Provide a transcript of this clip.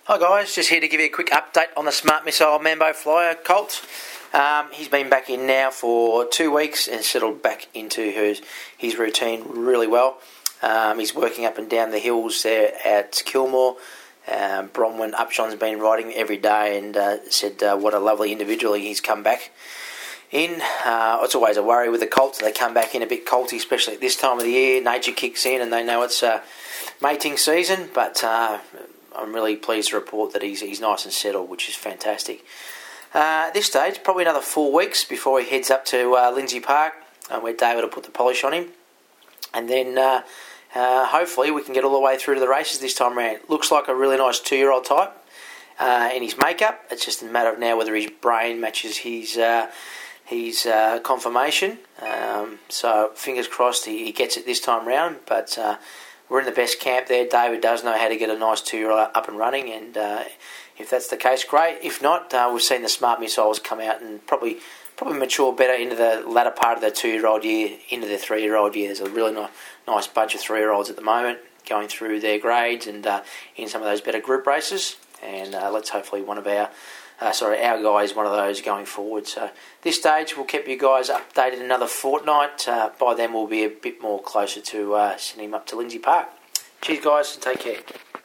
Hi guys, just here to give you a quick update on the Smart Missile Mambo Flyer Colt. He's been back in now for 2 weeks and settled back into his routine really well. He's working up and down the hills there at Kilmore. Bronwyn Upshon's been riding every day and said what a lovely individual he's come back in. It's always a worry with the colts. They come back in a bit colty, especially at this time of the year. Nature kicks in and they know it's mating season, but I'm really pleased to report that he's nice and settled, which is fantastic. At this stage, probably another 4 weeks before he heads up to Lindsay Park, where David will put the polish on him. And then hopefully we can get all the way through to the races this time around. Looks like a really nice 2-year-old type in his makeup. It's just a matter of now whether his brain matches his conformation. So fingers crossed he gets it this time round, but we're in the best camp there. David does know how to get a nice 2-year-old up and running, and if that's the case, great. If not, we've seen the Smart Missiles come out and probably mature better into the latter part of their 2-year-old year, into their 3-year-old year. There's a really nice bunch of 3-year-olds at the moment going through their grades and in some of those better group races, and let's hopefully our guy is one of those going forward. So this stage we'll keep you guys updated another fortnight. By then we'll be a bit more closer to sending him up to Lindsay Park. Cheers guys and take care.